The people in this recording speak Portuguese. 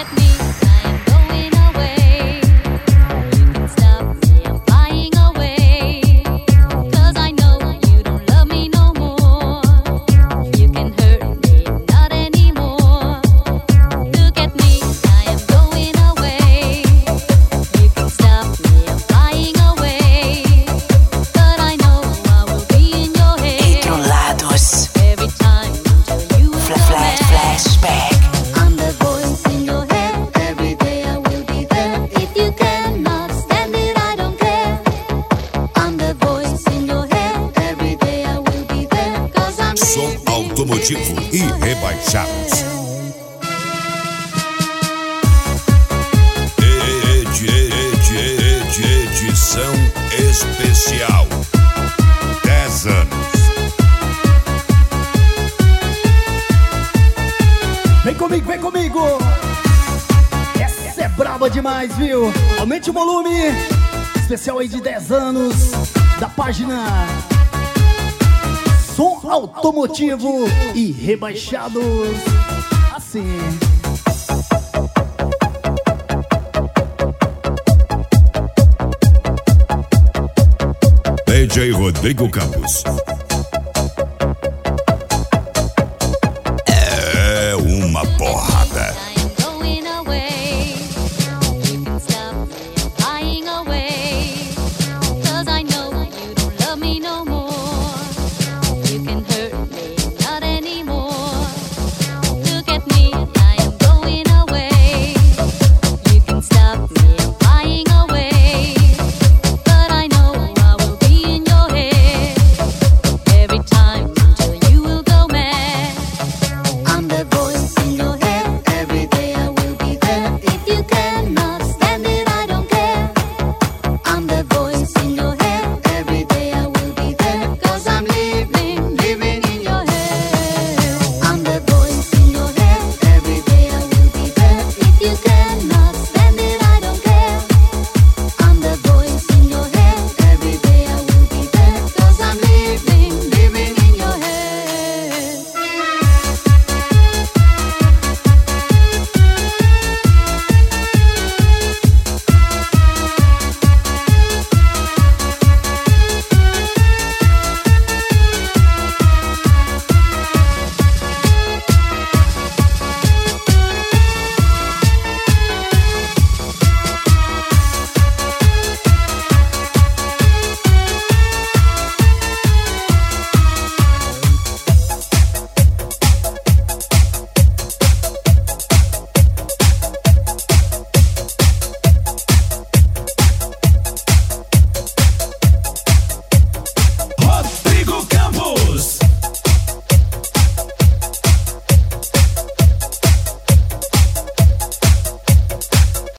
Automotivo e rebaixados. Edição especial 10 anos. Vem comigo, vem comigo. Essa é braba demais, viu? Aumente o volume. Especial aí de 10 anos da página Som Automotivo e Rebaixados. Assim. DJ Rodrigo Campos. É uma porrada.